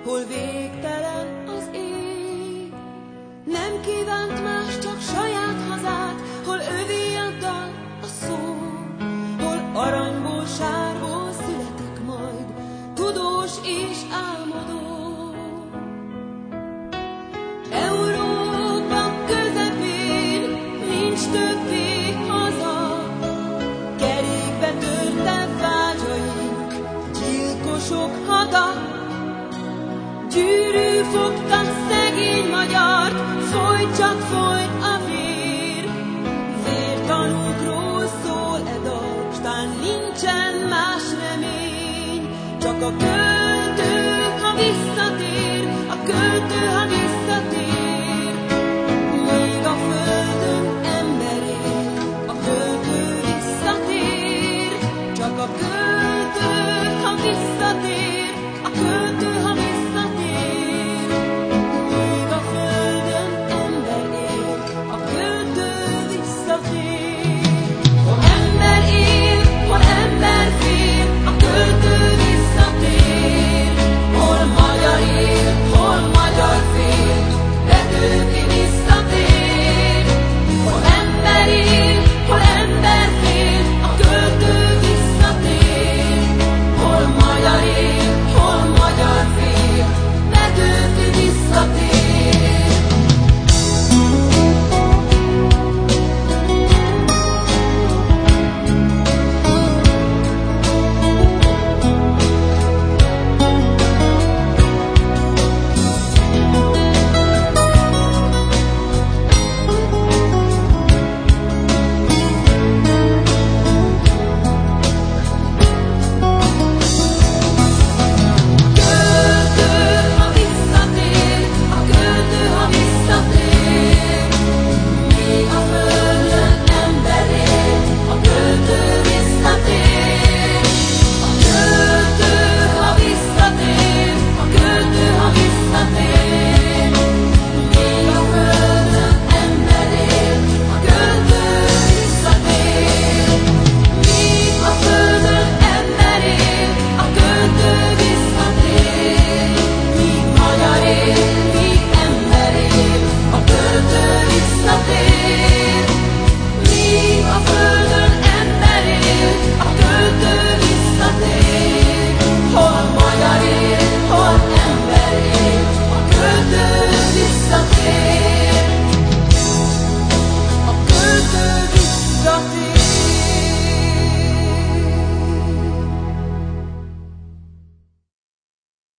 hol végtelen az ég. Nem kívánt más, csak saját hazát, hol övé a dal, a szó, hol aranyból, sárból születik majd, tudós és álmodó. Európa közepén nincs többé haza, kerékbe törte vágyaink, gyilkosok hada. Gyűrű fogta szegény magyart, folyt csak folyt a vér. Vértanúkról szól e dal, s tán nincsen más remény, csak a